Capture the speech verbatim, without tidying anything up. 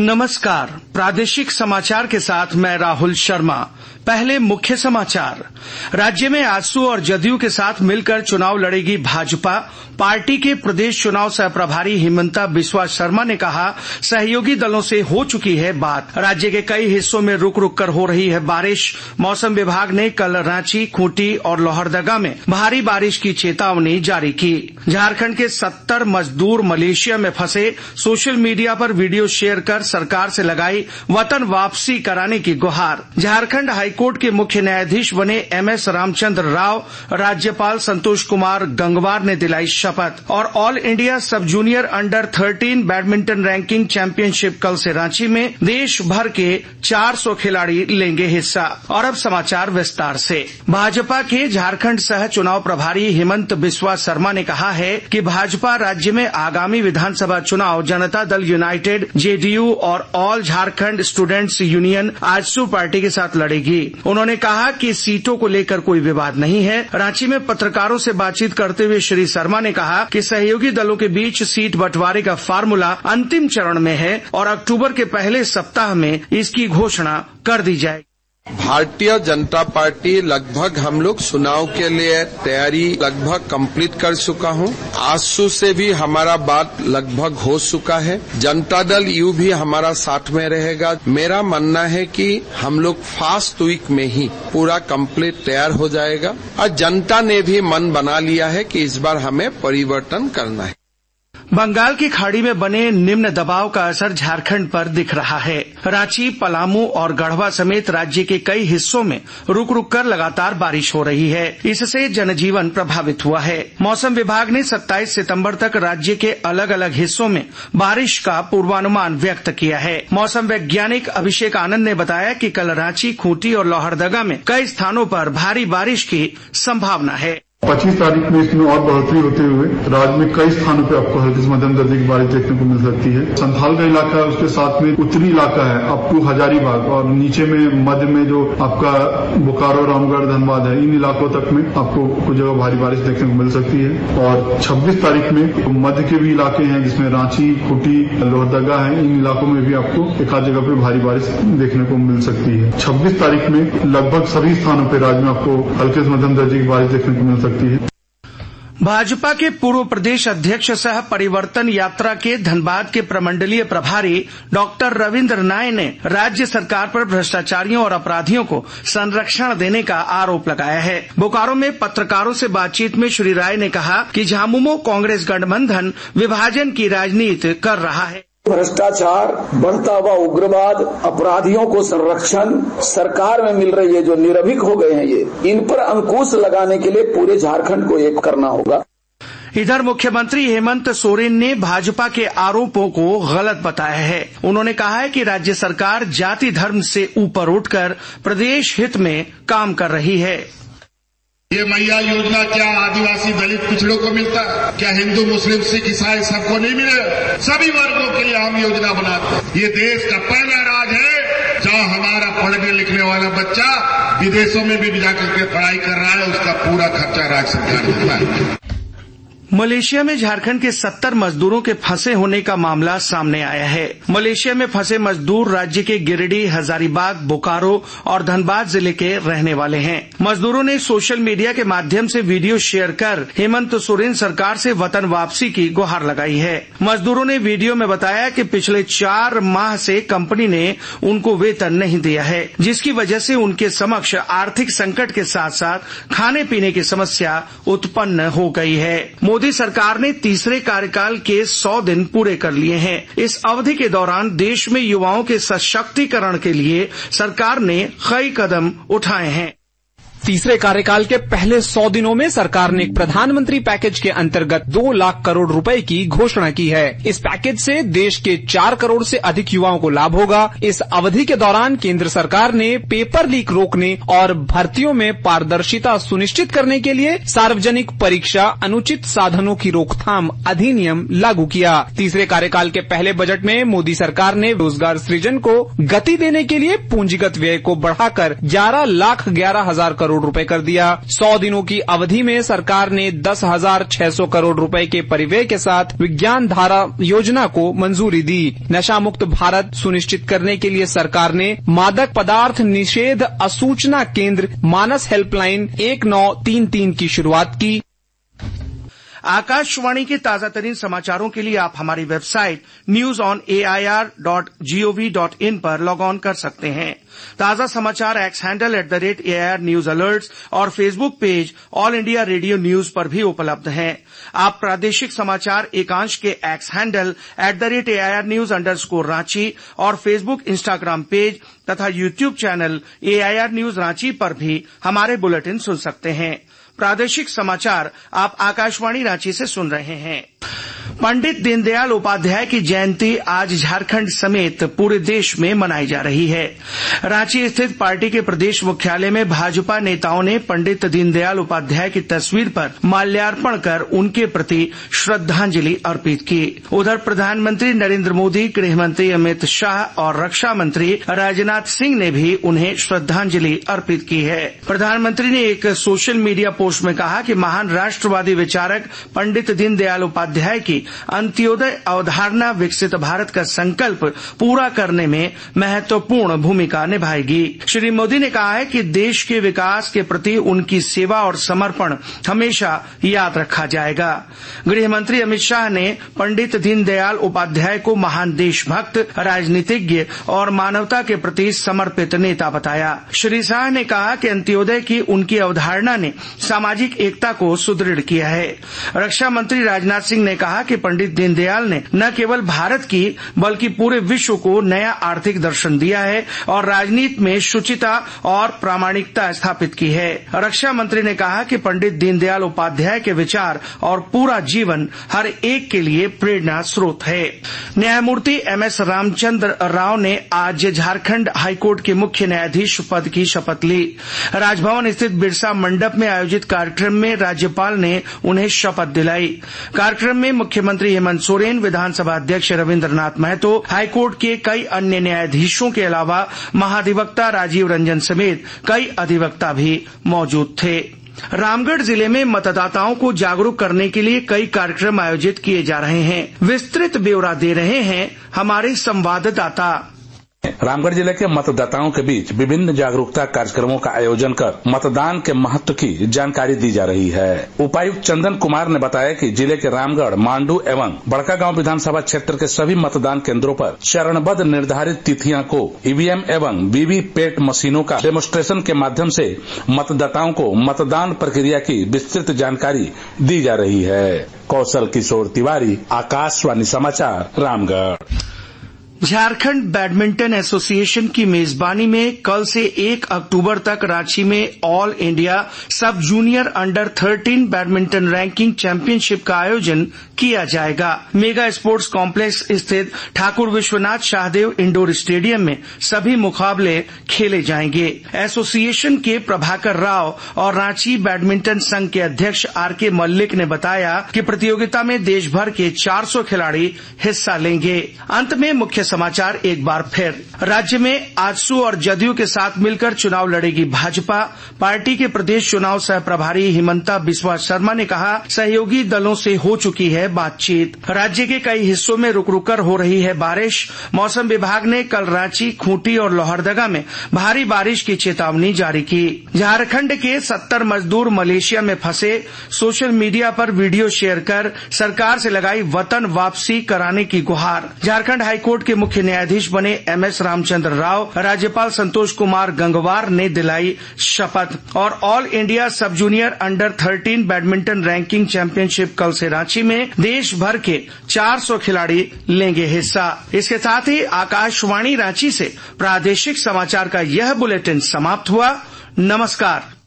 नमस्कार, प्रादेशिक समाचार के साथ मैं राहुल शर्मा। पहले मुख्य समाचार। राज्य में आजसू और जदयू के साथ मिलकर चुनाव लड़ेगी भाजपा। पार्टी के प्रदेश चुनाव सह प्रभारी हिमंता बिस्वा शर्मा ने कहा, सहयोगी दलों से हो चुकी है बात। राज्य के कई हिस्सों में रुक रुक कर हो रही है बारिश। मौसम विभाग ने कल रांची, खूंटी और लोहरदगा में भारी बारिश की चेतावनी जारी की। झारखंड के सत्तर मजदूर मलेशिया में फंसे, सोशल मीडिया पर वीडियो शेयर कर सरकार से लगाई वतन वापसी कराने की गुहार। झारखंड हाईकोर्ट के मुख्य न्यायाधीश बने एम एस रामचंद्र राव, राज्यपाल संतोष कुमार गंगवार ने दिलाई शपथ। और all India sub junior under thirteen badminton ranking championship कल से रांची में देश भर के चार सौ खिलाड़ी लेंगे हिस्सा। और अब समाचार विस्तार से। भाजपा के झारखंड सह चुनाव प्रभारी हिमंत बिस्वा शर्मा ने कहा है कि भाजपा राज्य में आगामी विधानसभा चुनाव जनता दल यूनाइटेड, जेडीयू और all Jharkhand students union AJSU party के साथ लड़ेगी। उन्होंने कहा कि सीटों को लेकर कोई विवाद नहीं है। रांची में पत्रकारों से बातचीत करते हुए श्री शर्मा ने कहा कि सहयोगी दलों के बीच सीट बंटवारे का फार्मूला अंतिम चरण में है और अक्टूबर के पहले सप्ताह में इसकी घोषणा कर दी जाएगी। भारतीय जनता पार्टी लगभग हम लोग चुनाव के लिए तैयारी लगभग कंप्लीट कर चुका हूं। आजसू से भी हमारा बात लगभग हो चुका है। जनता दल यू भी हमारा साथ में रहेगा। मेरा मानना है कि हम लोग फास्ट वीक में ही पूरा कंप्लीट तैयार हो जाएगा और जनता ने भी मन बना लिया है कि इस बार हमें परिवर्तन करना है। बंगाल की खाड़ी में बने निम्न दबाव का असर झारखंड पर दिख रहा है। रांची, पलामू और गढ़वा समेत राज्य के कई हिस्सों में रुक रुक कर लगातार बारिश हो रही है। इससे जनजीवन प्रभावित हुआ है। मौसम विभाग ने सत्ताईस सितंबर तक राज्य के अलग अलग हिस्सों में बारिश का पूर्वानुमान व्यक्त किया है। मौसम वैज्ञानिक अभिषेक आनंद ने बताया कि कल रांची, खूंटी और लोहरदगा में कई स्थानों पर भारी बारिश की संभावना है। पच्चीस तारीख में इसमें और बढ़ोतरी होते हुए राज्य में कई स्थानों पे आपको हल्की से मध्यम दर्जे की बारिश देखने को मिल सकती है। संथाल का इलाका है, उसके साथ में उत्तरी इलाका है अप टू हजारीबाग और नीचे में मध्य में जो आपका बोकारो, रामगढ़, धनबाद है, इन इलाकों तक में आपको कुछ जगह भारी बारिश देखने को मिल सकती है। और छब्बीस तारीख में मध्य के भी इलाके हैं जिसमें रांची, खूंटी, लोहरदगा है, इन इलाकों में भी आपको एक आध जगह पे भारी बारिश देखने को मिल सकती है। छब्बीस तारीख में लगभग सभी स्थानों पर राज्य में आपको हल्के से मध्यम दर्जे की बारिश देखने को मिल सकती है। भाजपा के पूर्व प्रदेश अध्यक्ष सह परिवर्तन यात्रा के धनबाद के प्रमंडलीय प्रभारी डॉक्टर रविन्द्र नाय ने राज्य सरकार पर भ्रष्टाचारियों और अपराधियों को संरक्षण देने का आरोप लगाया है। बोकारो में पत्रकारों से बातचीत में श्री राय ने कहा कि झामुमो कांग्रेस गठबंधन विभाजन की राजनीति कर रहा है। भ्रष्टाचार, बढ़ता हुआ उग्रवाद, अपराधियों को संरक्षण सरकार में मिल रही है, जो निरभिक हो गए हैं, ये इन पर अंकुश लगाने के लिए पूरे झारखंड को एक करना होगा। इधर मुख्यमंत्री हेमंत सोरेन ने भाजपा के आरोपों को गलत बताया है। उन्होंने कहा है कि राज्य सरकार जाति धर्म से ऊपर उठकर प्रदेश हित में काम कर रही है। ये मैया योजना क्या आदिवासी दलित पिछड़ों को मिलता है? क्या हिंदू, मुस्लिम, सिख, ईसाई सबको नहीं मिले? सभी वर्गों के लिए हम योजना बनाते हैं। ये देश का पहला राज है जहाँ हमारा पढ़ने लिखने वाला बच्चा विदेशों में भी जाकर के पढ़ाई कर रहा है, उसका पूरा खर्चा राज्य सरकार देता है। मलेशिया में झारखंड के सत्तर मजदूरों के फंसे होने का मामला सामने आया है। मलेशिया में फंसे मजदूर राज्य के गिरिडीह, हजारीबाग, बोकारो और धनबाद जिले के रहने वाले हैं। मजदूरों ने सोशल मीडिया के माध्यम से वीडियो शेयर कर हेमंत सोरेन सरकार से वतन वापसी की गुहार लगाई है। मजदूरों ने वीडियो में बताया कि पिछले चार माह से कंपनी ने उनको वेतन नहीं दिया है, जिसकी वजह से उनके समक्ष आर्थिक संकट के साथ साथ खाने पीने की समस्या उत्पन्न हो गई है। मोदी सरकार ने तीसरे कार्यकाल के सौ दिन पूरे कर लिए हैं। इस अवधि के दौरान देश में युवाओं के सशक्तिकरण के लिए सरकार ने कई कदम उठाए हैं। तीसरे कार्यकाल के पहले सौ दिनों में सरकार ने प्रधानमंत्री पैकेज के अंतर्गत दो लाख करोड़ रुपए की घोषणा की है। इस पैकेज से देश के चार करोड़ से अधिक युवाओं को लाभ होगा। इस अवधि के दौरान केंद्र सरकार ने पेपर लीक रोकने और भर्तियों में पारदर्शिता सुनिश्चित करने के लिए सार्वजनिक परीक्षा अनुचित साधनों की रोकथाम अधिनियम लागू किया। तीसरे कार्यकाल के पहले बजट में मोदी सरकार ने रोजगार सृजन को गति देने के लिए पूंजीगत व्यय को बढ़ाकर ग्यारह लाख ग्यारह हजार करोड़ करोड़ रुपए कर दिया। सौ दिनों की अवधि में सरकार ने दस हजार छह सौ करोड़ रुपए के परिव्यय के साथ विज्ञान धारा योजना को मंजूरी दी। नशा मुक्त भारत सुनिश्चित करने के लिए सरकार ने मादक पदार्थ निषेध असूचना केंद्र मानस हेल्पलाइन एक नौ तीन तीन की शुरुआत की। आकाशवाणी के ताजा तरीन समाचारों के लिए आप हमारी website news on A I R dot G O V dot in पर लॉग ऑन कर सकते हैं। ताजा समाचार X handle at the rate A I R news alerts और Facebook page all India radio news पर भी उपलब्ध हैं। आप प्रादेशिक समाचार एकांश के X handle at the rate A I R news underscore Ranchi और फेसबुक इंस्टाग्राम पेज तथा YouTube channel A I R news Ranchi पर भी हमारे बुलेटिन सुन सकते हैं। प्रादेशिक समाचार आप आकाशवाणी रांची से सुन रहे हैं। पंडित दीनदयाल उपाध्याय की जयंती आज झारखंड समेत पूरे देश में मनाई जा रही है। रांची स्थित पार्टी के प्रदेश मुख्यालय में भाजपा नेताओं ने पंडित दीनदयाल उपाध्याय की तस्वीर पर माल्यार्पण कर उनके प्रति श्रद्धांजलि अर्पित की। उधर प्रधानमंत्री नरेंद्र मोदी, गृह मंत्री अमित शाह और रक्षा मंत्री राजनाथ सिंह ने भी उन्हें श्रद्धांजलि अर्पित की है। प्रधानमंत्री ने एक सोशल मीडिया पोस्ट में कहा कि महान राष्ट्रवादी विचारक पंडित दीनदयाल उपाध्याय की अंत्योदय अवधारणा विकसित भारत का संकल्प पूरा करने में महत्वपूर्ण भूमिका निभाएगी। श्री मोदी ने कहा है कि देश के विकास के प्रति उनकी सेवा और समर्पण हमेशा याद रखा जाएगा। गृह मंत्री अमित शाह ने पंडित दीनदयाल उपाध्याय को महान देशभक्त, राजनीतिज्ञ और मानवता के प्रति समर्पित नेता बताया। श्री शाह ने कहा कि अंत्योदय की उनकी अवधारणा ने सामाजिक एकता को सुदृढ़ किया है। रक्षा मंत्री राजनाथ सिंह ने कहा कि पंडित दीनदयाल ने न केवल भारत की बल्कि पूरे विश्व को नया आर्थिक दर्शन दिया है और राजनीति में शुचिता और प्रामाणिकता स्थापित की है। रक्षा मंत्री ने कहा कि पंडित दीनदयाल उपाध्याय के विचार और पूरा जीवन हर एक के लिए प्रेरणा स्रोत है। न्यायमूर्ति एम एस रामचंद्र राव ने आज झारखंड हाईकोर्ट के मुख्य न्यायाधीश पद की शपथ ली। राजभवन स्थित बिरसा मंडप में आयोजित कार्यक्रम में राज्यपाल ने उन्हें शपथ दिलाई। कार्यक्रम में मुख्यमंत्री हेमंत सोरेन, विधानसभा अध्यक्ष रविन्द्रनाथ महतो, हाईकोर्ट के कई अन्य न्यायाधीशों के अलावा महाधिवक्ता राजीव रंजन समेत कई अधिवक्ता भी मौजूद थे। रामगढ़ जिले में मतदाताओं को जागरूक करने के लिए कई कार्यक्रम आयोजित किए जा रहे हैं। विस्तृत ब्यौरा दे रहे हैं हमारे संवाददाता। रामगढ़ जिले के मतदाताओं के बीच विभिन्न जागरूकता कार्यक्रमों का आयोजन कर मतदान के महत्व की जानकारी दी जा रही है। उपायुक्त चंदन कुमार ने बताया कि जिले के रामगढ़, मांडू एवं बड़कागांव विधानसभा क्षेत्र के सभी मतदान केंद्रों पर चरणबद्ध निर्धारित तिथियां को ईवीएम एवं वीवीपैट मशीनों का डेमोन्स्ट्रेशन के माध्यम से मतदाताओं को मतदान प्रक्रिया की विस्तृत जानकारी दी जा रही है। कौशल किशोर तिवारी, आकाशवाणी समाचार, रामगढ़। झारखंड बैडमिंटन एसोसिएशन की मेजबानी में कल से एक अक्टूबर तक रांची में all India sub junior under thirteen badminton ranking championship का आयोजन किया जाएगा। मेगा स्पोर्ट्स कॉम्प्लेक्स स्थित ठाकुर विश्वनाथ शाहदेव इंडोर स्टेडियम में सभी मुकाबले खेले जाएंगे। एसोसिएशन के प्रभाकर राव और रांची बैडमिंटन संघ के अध्यक्ष आर के मल्लिक ने बताया कि प्रतियोगिता में देश भर के चार सौ खिलाड़ी हिस्सा लेंगे। अंत में मुख्य समाचार एक बार फिर। राज्य में आजसू और जदयू के साथ मिलकर चुनाव लड़ेगी भाजपा। पार्टी के प्रदेश चुनाव सह प्रभारी हिमंता बिस्वा शर्मा ने कहा, सहयोगी दलों से हो चुकी है बातचीत। राज्य के कई हिस्सों में रुक रुक कर हो रही है बारिश। मौसम विभाग ने कल रांची, खूंटी और लोहरदगा में भारी बारिश की चेतावनी जारी की। झारखंड के सत्तर मजदूर मलेशिया में फंसे, सोशल मीडिया पर वीडियो शेयर कर सरकार से लगाई वतन वापसी कराने की गुहार। झारखंड हाईकोर्ट के मुख्य न्यायाधीश बने एम एस रामचंद्र राव, राज्यपाल संतोष कुमार गंगवार ने दिलाई शपथ। और all India sub junior under thirteen badminton ranking championship कल से रांची में देश भर के चार सौ खिलाड़ी लेंगे हिस्सा। इसके साथ ही आकाशवाणी रांची से प्रादेशिक समाचार का यह बुलेटिन समाप्त हुआ। नमस्कार।